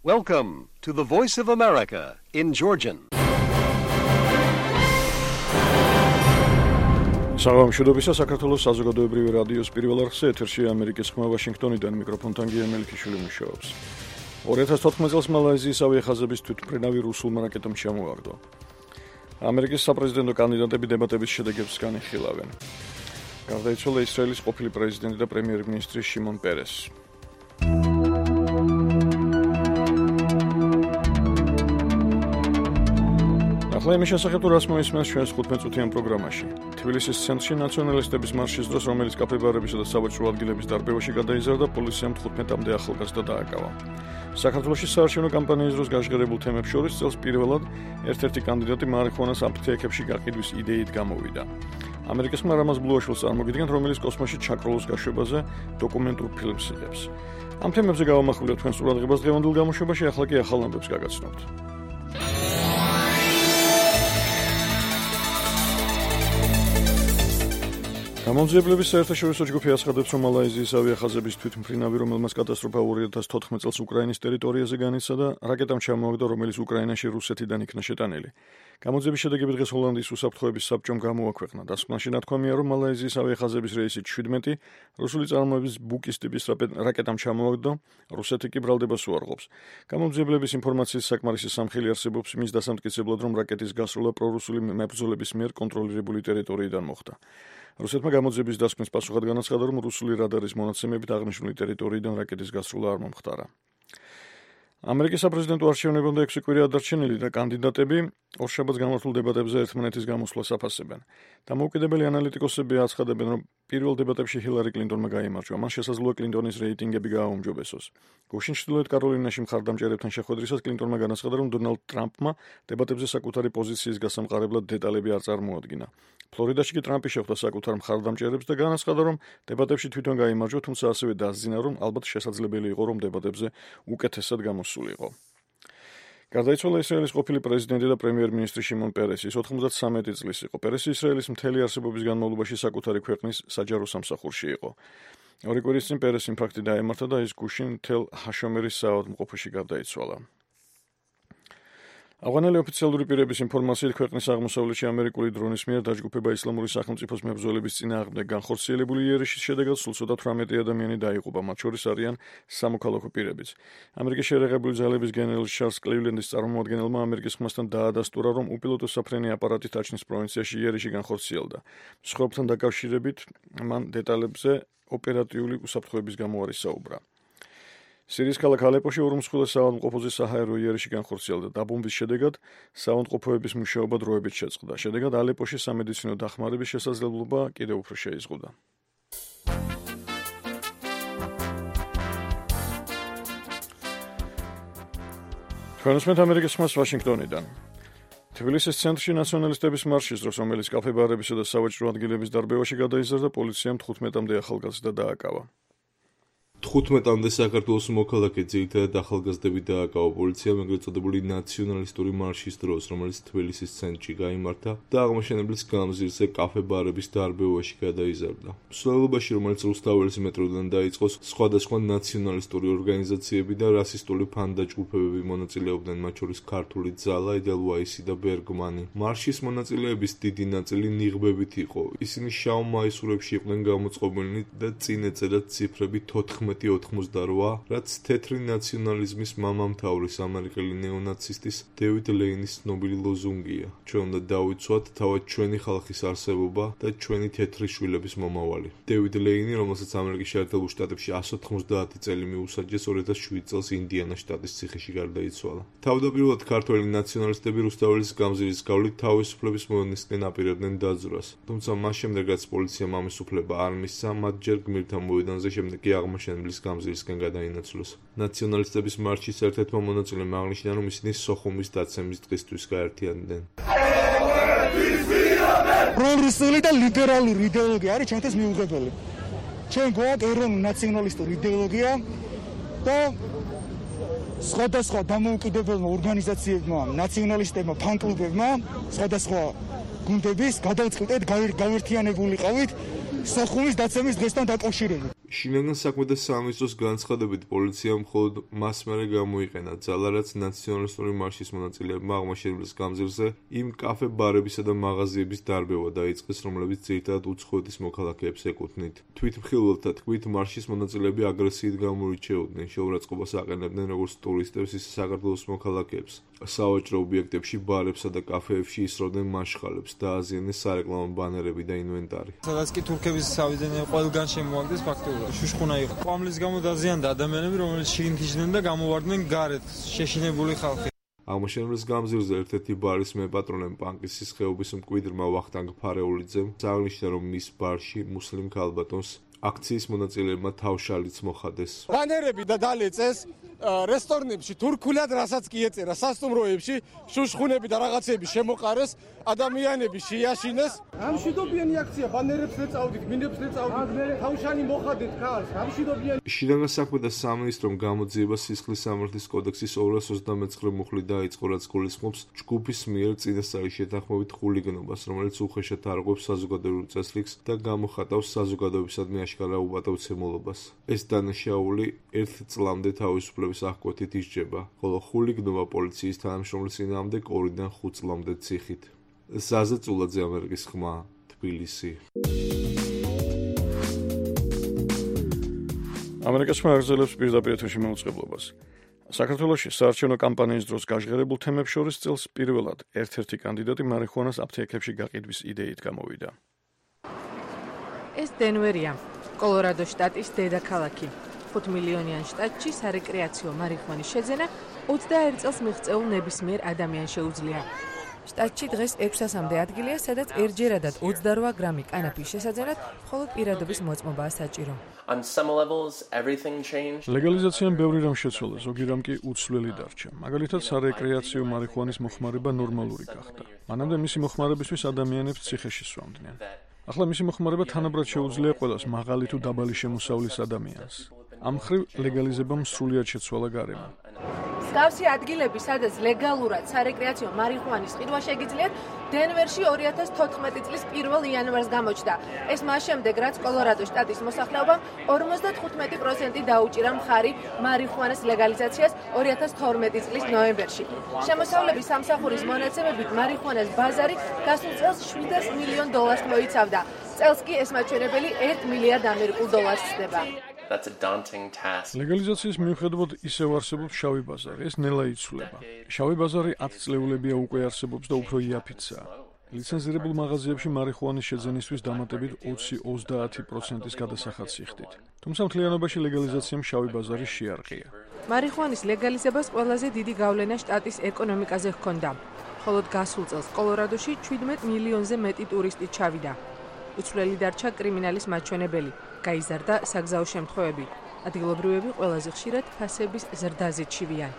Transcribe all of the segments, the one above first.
Welcome to the Voice of America in Georgian. Საღამოშობისა საქართველოს საზოგადოებრივი რადიოს პირველ არხზე ეთერშია ამერიკის ხმა ვაშინგტონიდან მიკროფონთან გია მელიქიშვილი მუშაობს. 2014 წელს მალაიზიის ავიახაზების თვითმფრინავი რუსულმა რაკეტამ ჩამოაგდო. ამერიკის საპრეზიდენტო კანდიდატები დებატების შედეგებს განიხილავენ. გარდაიცვალა ისრაელის ყოფილი პრეზიდენტი და პრემიერ-მინისტრი შიმონ პერესი. ახლა შესახებ თუ რას მოისმენს ჩვენს 15-წუთიან პროგრამაში. თბილისის ცენტრში ნაციონალისტების მარშის დროს, რომელიც კაფე-ბარებისა და სავაჭრო ადგილების დარბევაში გადაიზარდა, პოლიციამ 15-მდე ახალგაზრდა დააკავა. საქართველოში საარჩევნო კამპანიის დროს გაჟღერებულ თემებს შორის წელს პირველად ერთ-ერთი კანდიდატი მარიხუანას აფთიაქებში გაყიდვის იდეით გამოვიდა. ამერიკის მარამას ბლუაშვილს წარმოგიდგენთ, რომელიც კოსმოსში ჩაკროლოს გაშვებაზე დოკუმენტურ ფილმს იღებს. ამ თემებზე გავამახვილებთ თქვენს ყურადღებას დღევანდელ გამოშვებაში, ახლა კი ახალ ნაბებს გაგაცნობთ. გამომძიებლების საერთაშორისო ჯგუფი აცხადებს, რომ მალაიზიის ავიახაზების თვითმფრინავი, რომელმაც კატასტროფა 2014 წელს უკრაინის ტერიტორიაზე განიცადა, რაკეტამ ჩამოაგდო, რომელიც უკრაინაში რუსეთიდან იქნა შეტანილი. გამოძიების შედეგები დღეს ჰოლანდიის უსაფრთხოების საბჭომ გამოაქვეყნა. დასკვნაში ნათქვამია, რომ მალაიზიის ავიახაზების რეისი 17 რუსული წარმოების ბუკის ტიპის რაკეტამ ჩამოაგდო, რუსეთი კი ბრალდებას უარყოფს. გამომძიებლების ინფორმაციის საკმარისი სამხილი არსებობს იმის დასამტკიცებლად, რომ რაკეტის გასროლა პრორუსული მებრძოლების მიერ კონტროლირებული ტერიტორიიდან მოხდა. რუსეთმა გამოძიების დასკვნის პასუხად განაცხადა, რომ რუსული რადარის მონაცემებით აღნიშნული ტერიტორიიდან რაკეტის გასროლა არ მომხდარა. ამერიკის საპრეზიდენტო არჩევნებამდე 6 კვირაა დარჩენილი და კანდიდატები ორშაბათს გამართულ დებატებზე ერთმანეთის გამოსვლას აფასებენ. დამოუკიდებელი ანალიტიკოსები აცხადებენ, რომ პირველ დებატებში ჰილარი კლინტონმა გაიმარჯვა. მან შესაძლოა კლინტონის რეიტინგები გააუმჯობესოს. გუშინ ჩრდილოეთ კაროლინაში მხარდამჭერებთან შეხვედრისას კლინტონმა განაცხადა, რომ დონალდ ტრამპმა დებატებზე საკუთარი პოზიციის გასამყარებლად დეტალები არ წარმოადგინა. ფლორიდაში კი ტრამპი შეხვდა საკუთარ მხარდამჭერებს და განაცხადა, რომ დებატებში თვითონ გაიმარჯვა, თუმცა ასევე დასძინა, რომ ალბათ შესაძლებელი იყო, რომ დებატებზე უკეთესად გამოსულიყო. გარდაიცვალა ისრაელის ყოფილი პრეზიდენტი და პრემიერ-მინისტრი შიმონ პერესი, 93 წლის იყო. პერესი ისრაელის მთელი არსებობის განმავლობაში საკუთარი ქვეყნის საჯარო სამსახურში იყო. 2 კვირის წინ პერესიმ ინფარქტი დაემართა და ის გუშინ მთელ ჰაშომერის საავადმყოფოში გარდაიცვალა. ავღანელი ოფიციალური პირების ინფორმაციით, ქვეყნის აღმოსავლეთში ამერიკული დრონის მიერ დაჯგუფება ისლამური სახელმწიფოს მებრძოლების წინააღმდეგ განხორციელებული იერიშის შედეგად სულ ცოტა 18 ადამიანი დაიღუპა, მათ შორის არიან სამოქალაქო პირებიც. ამერიკის შეერაღებული ძალების გენერალ ჩარლზ კლივლენდის წარმომადგენელმა ამერიკის ხმასთან დაადასტურა, რომ უპილოტო საფრენი აპარატი ტაჩნის პროვინციაში იერიში განხორციელდა. მსხვერპლთან დაკავშირებით მან დეტალებზე ოპერატიული უსაფრთხოების გამო არ ისაუბრა. სირიის ქალაქ ალეპოში ორმსხვილეს საავადმყოფოზე საჰაერო იერიში განხორციელდა. დაბომბვის შედეგად საავადმყოფოების მუშაობა დროებით შეწყდა. შედეგად ალეპოში სამედიცინო დახმარების შესაძლებლობა კიდევ უფრო შეიზღუდა. თქვენსმენთ ამერიკის ხმას ვაშინგტონიდან. თბილისის ცენტრში ნაციონალისტების მარშის დროს, რომელიც კაფე-ბარებისა და სავაჭრო ადგილების დარბევაში გადაიზარდა, პოლიციამ 15-მდე ახალგაზრდა დააკავა. 15-მდე საქართველოს მოქალაქე ძირითადად ახალგაზრდები დააკავა პოლიციამ ეგრეთ წოდებული ნაციონალისტური მარშის დროს, რომელიც თბილისის ცენტრში გაიმართა და აღმაშენებლის გამზირზე კაფე-ბარების დარბევაში გადაიზარდა. მსვლელობაში, რომელიც რუსთაველის მეტროდან დაიწყო, სხვადასხვა ნაციონალისტური ორგანიზაციები და რასისტული ფანჯრები მონაწილეობდნენ, მათ შორის ქართული ძალა, ედელვაისი და ბერგმანი. მარშის მონაწილეების დიდი ნაწილი ნიღბებით იყო. ისინი შავ მაისურებში იყვნენ გამოწყობილნი და წინ ეწერათ ციფრები 1488, რაც თეთრი ნაციონალიზმის მამამთავრის ამერიკელი ნეონაცისტის დევიდ ლეინის ცნობილი ლოზუნგია. ჩვენ უნდა დავიცვათ თავად ჩვენი ხალხის არსებობა და ჩვენი თეთრი შვილების მომავალი. დევიდ ლეინი, რომელსაც ამერიკის შეერთებულ შტატებში 190 წელი მიუსაჯეს, 2007 წელს ინდიანას შტატის ციხეში გარდაიცვალა. თავდაპირველად ქართველი ნაციონალისტები რუსთაველის გამზირის გავლით თავისუფლების მოედნისკენ აპირებდნენ დაძვრას. თუმცა მას შემდეგ, რაც პოლიციამ ამის უფლება არ მისცა, მათ ჯერ გმირთა მოედანზე, შემდეგ კი აღმაშენებლის გამზირისკენ გადაინაცვლეს. ნაციონალისტების მარშის ერთ-ერთმა მონაწილემ აღნიშნა, რომ ისინი სოხუმის დაცემის დღისთვის გაერთიანდნენ. პრორუსული და ლიბერალური იდეოლოგია არის ჩვენთვის მიუღებელი. ჩვენ გვაქვს ეროვნული ნაციონალისტური იდეოლოგია და სხვადასხვა დამოუკიდებელმა ორგანიზაციებმა, ნაციონალისტებმა, ფან-კლუბებმა, სხვადასხვა გუნდების გადავწყვიტეთ გავერთიანებულიყავით სოხუმის დაცემის დღესთან დაკავშირებით. შინაგან საქმეთა სამინისტროს განცხადებით პოლიციამ მხოლოდ მას მერე გამოიყენა ძალა, რაც ნაციონალისტური მარშის მონაწილეებმა აღმაშენებლის გამზირზე იმ კაფე-ბარებისა და მაღაზიების დარბევა დაიწყეს, რომლებიც ძირითადად უცხოეთის მოქალაქეებს ეკუთვნით. თვითმხილველთა თქმით, მარშის მონაწილეები აგრესიით გამოირჩეოდნენ, შეურაცხყოფას აყენებდნენ როგორც ტურისტებს, ისე საქართველოს მოქალაქეებს. სავაჭრო ობიექტებში, ბარებსა და კაფეებში ისროდნენ მაშხალებს, დააზიანეს სარეკლამო ბანერები და ინვენტარი. სადაც კი თურქების სავიდნენ ყველგან შემოაგდეს ფაქტობრივად. შუშხუნა იყო. ყვამლის გამო დაზიანდა ადამიანები, რომელიც შიგნით იჯდნენ და გამოვარდნენ გარეთ, შეშინებული ხალხი. აღმაშენებლის გამზირზე ერთ-ერთი ბარის მეპატრონემ პანკისის ხეობის მკვიდრმა ვახტანგ ფარეულიძემ აღნიშნა, რომ მის ბარში მუსლიმ ქალბატონს აქციის მონაწილეებმა თავშალიც მოხადეს. ბანერები და დალეწეს რესტორნებში თურქულად, რასაც კი ეწერა სასტუმროებში, შუშხუნები და რაღაცები შემოყარეს, ადამიანები შეაშინეს. ამშვიდობიანი აქცია, ბანერებს ეწავდით, მინებს ეწავდით, თავშანი მოხადეთ ხალხს, ამშვიდობიანი. შინაგან საქმეთა სამინისტრომ გამოძიება სისხლის სამართლის კოდექსის 239 მუხლი დაიწყო, რაც გულისხმობს ჯგუფის მიერ წინასწარი შეთანხმებით ხულიგნობას, რომელიც უხეშად არღვევს საზოგადოებრივ წესრიგს და გამოხატავს საზოგადოებისადმი აშკარა უპატავცემულობას. ეს დანაშაული 1 წლამდე თავისუფლების აღკვეთით ისჯება, ხოლო ხულიგნობა პოლიციის თანამშრომლის წინააღმდეგ 2-დან 5 წლამდე ციხით. ზაზა წულაძე, ამერიკის ხმა, თბილისი. ამერიკის ხმა აგრძელებს პირდაპირ ეთერში მაუწყებლობას. საქართველოში საარჩევნო კამპანიის დროს გაჟღერებულ თემებს შორის წელს პირველად ერთ-ერთი კანდიდატი მარიხუანას აპთეკებში გაყიდვის იდეით გამოვიდა. ეს დენვერია, კოლორადოს შტატის დედაქალაქი. 5 მილიონიან შტატში სარეკრეაციო მარიხუანის შეძენა 21 წელს მიღწეულ ნებისმიერ ადამიანს შეუძლია. შტატში დღეს 600-მდე ადგილია, სადაც ერთჯერადად 28 გრამი კანაფის შესაძენად მხოლოდ პირადობის მოწმობაა საჭირო. ლეგალიზაციამ ბევრი რამ შეცვალა, ზოგი რამ კი უცვლელი დარჩა. მაგალითად, სარეკრეაციო მარიხუანის მოხმარება ნორმალური გახდა. მანამდე მისი მოხმარებისთვის ადამიანებს ციხეში სვამდნენ. ახლა მისი მოხმარება თანაბრად შეუძლია ყველას, მაღალი თუ დაბალი შემოსავლის ადამიანს. ამ მხრივ ლეგალიზებამ სრულიად შეცვალა გარემო. მსგავსი ადგილები, სადაც ლეგალურად სარეკრეაციო მარიხუანის ყიდვა შეგიძლიათ, დენვერში 2014 წლის 1 იანვარს გამოჩნდა. ეს მას შემდეგ, რაც კოლორადოს შტატის მოსახლეობამ 55% დაუჭირა მხარი მარიხუანას ლეგალიზაციას 2012 წლის ნოემბერში. შემოსავლების სამსახურის მონაცემებით მარიხუანას ბაზარი გასულ წელს $700 მილიონ მოიცავდა. წელს კი ეს მაჩვენებელი $1 მილიარდ ხდება. That's a daunting task. ლეგალიზაციის მიუხედავად ისევ არსებობს შავი ბაზარი, ეს ნელა იცვლება. შავი ბაზარი 10 წლეულებია უკვე არსებობს და უფრო იაფიცაა. ლიცენზირებულ მაღაზიებში მარიხუანის შეძენისთვის დამატებით 20-30%-ის გადასახადს იხდით. თუმცა მთლიანობაში ლეგალიზაციამ შავი ბაზარი შეარყია. მარიხუანის ლეგალიზებას ყველაზე დიდი გავლენა შტატის ეკონომიკაზე ჰქონდა. მხოლოდ გასულ წელს კოლორადოში 17 მილიონზე მეტი ტურისტი ჩავიდა. უცვლელი დარჩა კრიმინალის მაჩვენებელი, გაიზარდა საგზაო შემთხვევები. ადგილობრივები ყველაზე ხშირად ფასების ზრდაზე ჩივიან.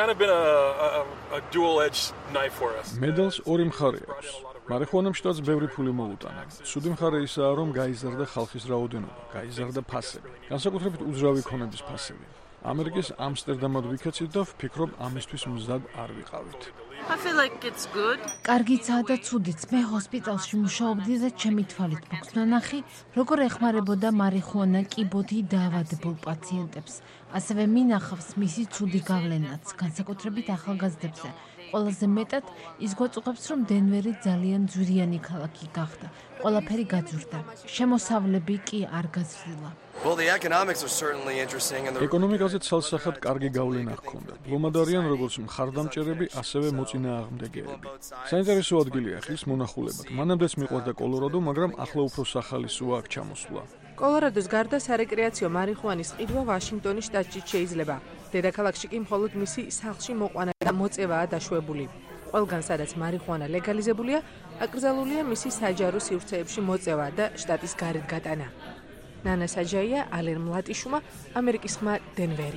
მედალს ორი მხარე აქვს. მარიხუანამ შტატს ბევრი ფული მოუტანა. ცუდი მხარე ისაა, რომ გაიზარდა ხალხის რაოდენობა, გაიზარდა ფასები, განსაკუთრებით უძრავი ქონების ფასები. ამერიკის ამსტერდამად ვიქეცით და ვფიქრობ, ამისთვის მზად არ ვიყავით. კარგიცაა და ცუდიც. მე ჰოსპიტალში მუშაობდი და ჩემი თვალით მოხდა ნახი, როგორ ეხმარებოდა მარიხუანა კიბოთი დაავადებულ პაციენტებს. ასევე მინახავს მისი ცუდი გავლენაც, განსაკუთრებით ახალგაზრდებზე. ყველაზე მეტად ის გვაწუხებს, რომ დენვერი ძალიან ძვირიანი ქალაქი გახდა. ყველაფერი გაძვირდა. შემოსავლები კი არ გაზრდილა. ეკონომიკაზე ცალსახად კარგი გავლენა ჰქონდა. ლომადარიან როგორც მხარდამჭერები, ასევე მოწინააღმდეგეები. საინტერესო ადგილია ხის მონახულებად. მანამდეც მიყვარდა კოლორადო, მაგრამ ახლა უფრო სახალისოა აქ ჩამოსვლა. კოლორადოს გარდა სარეკრეაციო მარიხუანის ყიდვა ვაშინგტონის შტატში შეიძლება. დედაქალაქში კი მხოლოდ მისი სახლში მოყვანა და მოწევაა დაშვებული. ყველგან სადაც მარიხუანა ლეგალიზებულია, აკრძალულია მისი საჯარო სივრცეებში მოწევა და შტატის გარეთ გატანა. ნანა საჯაია, ალენ მლატიშუმა, ამერიკის ხმა, დენვერი.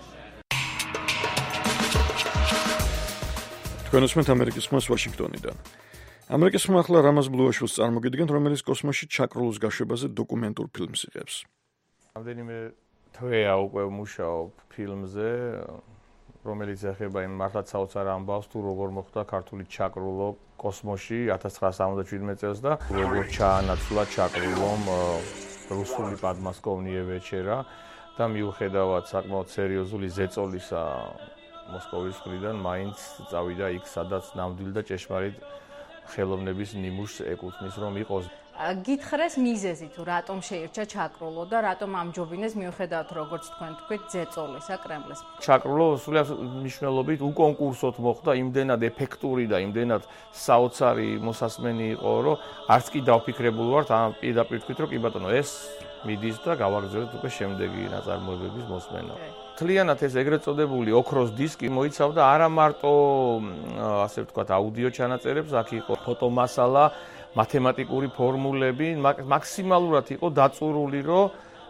თქვენ უსმენთ ამერიკის ხმას ვაშინგტონიდან. ამერიკის ხმა ახლა რამაზ ბლუაშვილს წარმოგიდგენთ, რომელიც კოსმოსში ჩაკრულის გაშვებაზე დოკუმენტურ ფილმს იღებს. რამდენიმე თვეა უკვე მუშაობ ფილმზე, რომელიც ეხება იმ მართლაც საოცარ ამბავს, თუ როგორ მოხდა ქართული ჩაკრულო კოსმოსში 1977 წელს და როგორ ჩაანაცვლა ჩაკრულომ რუსული პადმასკოვნიე ვეჩერა და მიუხედავად საკმაოდ სერიოზული ზეწოლისა მოსკოვის მხრიდან მაინც წავიდა იქ, სადაც ნამდვილი და ჭეშმარიტ ხელოვნების ნიმუშს ეკუთვნის რომ იყოს. გითხრეს მიზეზი თუ რატომ შეირჩა ჩაკრულო და რატომ ამჯობინეს მიუხედავად როგორც თქვენ თქვით ზეწოლისა კრემლის. ჩაკრულო სულიად მნიშვნელობით უკონკურსოდ მოხდა, იმდენად ეფექტური და იმდენად საოცარი მოსასმენი იყო, რომ არც კი დავფიქრებულ ვართ, ამ პირდაპირ თქვით, რომ კი ბატონო, ეს მიდის და გავაგრძელებთ უკვე შემდეგი ნაწარმოებების მოსმენა. მთლიანად ეს ეგრეთ წოდებული ოქროს დისკი მოიცავდა არა მარტო ასე ვთქვათ აუდიო ჩანაწერებს, აქ იყო ფოტომასალა, მათემატიკური ფორმულები, მაქსიმალურად იყო დაწურული, რომ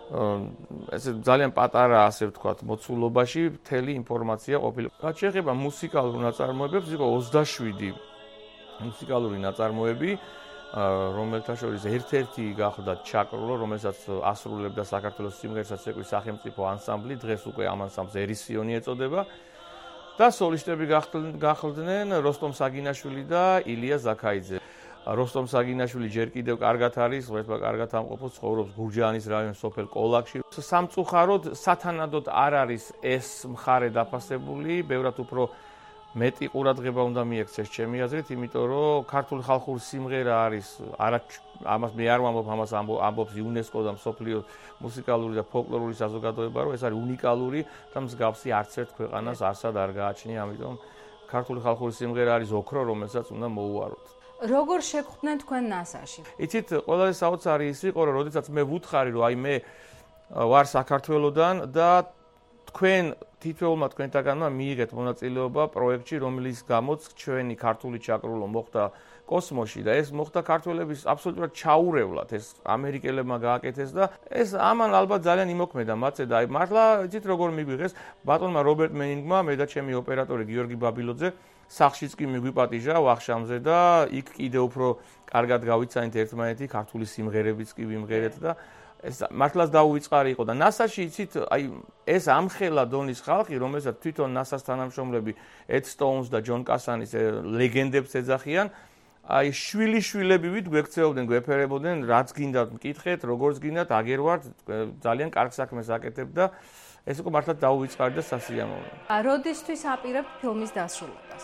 ესე ძალიან პატარა ასე ვთქვათ მოცულობაში მთელი ინფორმაცია ყოფილიყო. რაც შეეხება მუსიკალურ ნაწარმოებებს, იყო 27 მუსიკალური ნაწარმოები, რომელთა შორის ერთ-ერთი გახდა ჩაკრულო, რომელსაც ასრულებდა საქართველოს სიმღერათა ცეკვის სახელმწიფო ანსამბლი, დღეს უკვე ამ ანსამბლს ერისიონი ეწოდება და სოლისტები გახლდნენ როსტომ საგინაშვილი და ილია ზაქაიძე. როსტომ საგინაშვილი ჯერ კიდევ კარგად არის, ღმერთმა კარგად ამყოფოს, ცხოვრობს გურჯაანის რაიონის სოფელ კოლაკში. სამწუხაროდ სათანადოდ არ არის ეს მხარე დაფასებული, ბევრად უფრო მეტი ყურადღება უნდა მიექცეს ჩემი აზრით, იმიტომ რომ ქართული ხალხური სიმღერა არის ამას მე არ ვამბობ, ამას ამბობს იუნესკო და მსოფლიო მუსიკალური და ფოლკლორული საზოგადოება, რომ ეს არის უნიკალური და მსგავსი არც ერთ ქვეყანას არსად არ გააჩნია, ამიტომ ქართული ხალხური სიმღერა არის ოქრო, რომელსაც უნდა მოუაროთ. როგორ შეგხვდნენ თქვენ ნასაში? იცით, ყველაზე საოცარი ის იყო, რომ როდესაც მე ვუთხარი, რომ აი მე ვარ საქართველოდან და თქვენ თითოეულმა თქვენთაგანმა მიიღეთ მონაწილეობა პროექტში, რომლის გამოც ჩვენი ქართული ჩაკრულო მოხდა კოსმოსში და ეს მოხდა ქართველების აბსოლუტურად ჩაურევლად, ეს ამერიკელებმა გააკეთეს და ეს ამან ალბათ ძალიან იმოქმედა მათზე და აი მართლა იცით როგორ მიგვიღეს ბატონმა რობერტ მენინგმა, მე და ჩემი ოპერატორი გიორგი ბაბილოძე სახშიც კი მიგვიპატიჟა ვახშამზე და იქ კიდევ უფრო კარგად გავიცანით ერთმანეთი, ქართული სიმღერებიც კი ვიმღერეთ და ეს მართლაც დაუვიწყარი იყო და ნასაში იცით, აი ეს ამხელა დონის ხალხი, რომელსაც თვითონ ნასას თანამშრომლები ედ სტოუნს და ჯონ კასანის ლეგენდებს ეძახიან, აი შვილიშვილებივით გვექცეობდნენ, გვეფერებოდნენ, რაც გინდათ მკითხეთ, როგორც გინდათ, აგერვართ, ძალიან კარგ საქმეს აკეთებთ და ეს იყო მართლაც დაუვიწყარი და სასიამოვნო. როდისთვის აპირებთ ფილმის დასრულებას?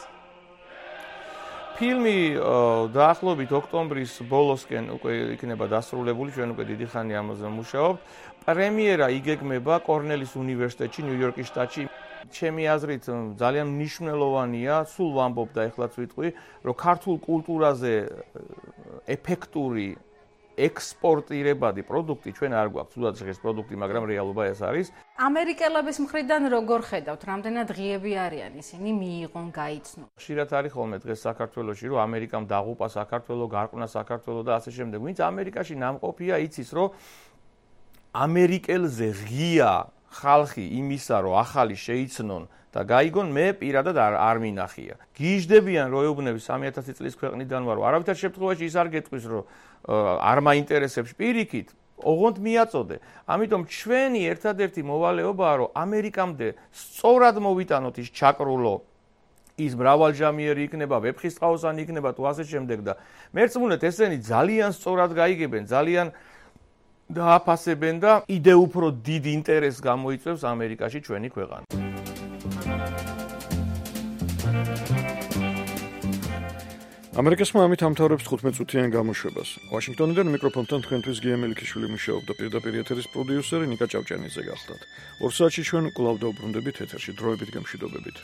ფილმი დაახლოებით ოქტომბრის ბოლოსკენ უკვე იქნება დასრულებული, ჩვენ უკვე დიდი ხანი ამაზე მუშაობთ. პრემიერა იგეგმება კორნელის უნივერსიტეტში, ნიუ-იორკის შტატში. ჩემი აზრით ძალიან მნიშვნელოვანია, სულ ვამბობ და ეხლაც ვიტყვი, რომ ქართულ კულტურაზე ეფექტური ექსპორტირებადი პროდუქტი ჩვენ არ გვაქვს, თუნდაც ეს პროდუქტი, მაგრამ რეალობა ეს არის. ამერიკელების მხრიდან როგორ ხედავთ, რამდენად ღიები არიან ისინი, მიიღონ, გაიცნო? ხშირად არის ხოლმე დღეს საქართველოში, რომ ამერიკამ დაღუპა საქართველო, გარყვნა საქართველო და ასე შემდეგ. ვინც ამერიკაში ნამყოფია, იცის, რომ ამერიკელზე ღია ხალხი იმისა, რომ ახალი შეიცნონ და გაიგონ, მე პირადად არ მინახია. გიჟდებიან, რომ ეუბნები 3000 წლის ქვეყნიდან ვარო. არავითარ შემთხვევაში ის არ გეტყვის, რომ არ მაინტერესებს პირიქით, ოღონდ მიაწოდე. ამიტომ ჩვენი ერთადერთი მოვალეობაა, რომ ამერიკამდე სწორად მოვიტანოთ ის ჩაკრულო, ის მრავალჟამიერი იქნება, ვეფხისტყაოსანი იქნება თუ ასე შემდეგ და მერწმუნეთ ესენი ძალიან სწორად გაიგებენ, ძალიან დააფასებენ და კიდე უფრო დიდ ინტერესს გამოიწვევს ამერიკაში ჩვენი ქვეყანა. ამერიკასმა ამით ამთავრებს 15 წუთიან გამოშვებას. ვაშინგტონიდან მიკროფონთან თქვენთვის გია მელიქიშვილი მუშაობდა, პირდაპირ ეთერის პროდიუსერი ნიკა ჭავჭანიძე გახლდათ. 2 საათში ჩვენ კვლავ დავბრუნდებით ეთერში, დროებით გამშვიდობებით.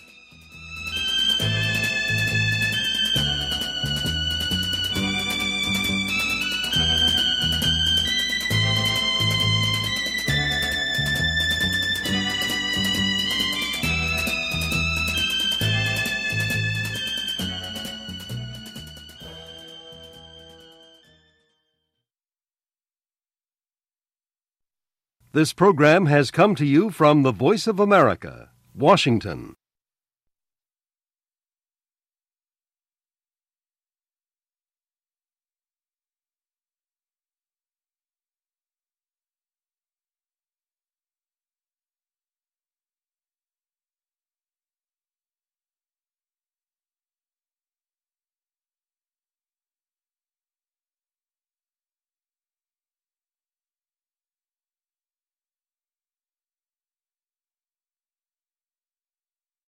This program has come to you from the Voice of America, Washington.